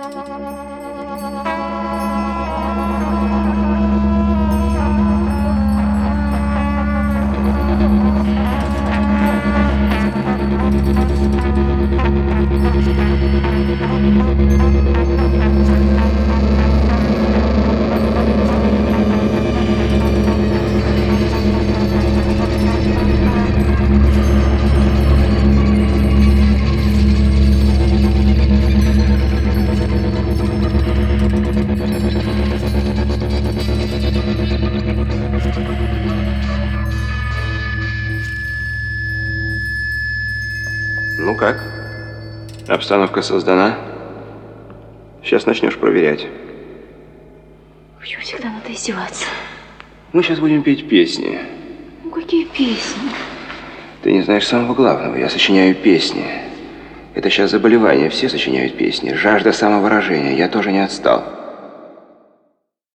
Ну как? Обстановка создана? Сейчас начнешь проверять. Почему всегда надо издеваться? Мы сейчас будем петь песни. Ну какие песни? Ты не знаешь самого главного. Я сочиняю песни. Это сейчас заболевание. Все сочиняют песни. Жажда самовыражения. Я тоже не отстал.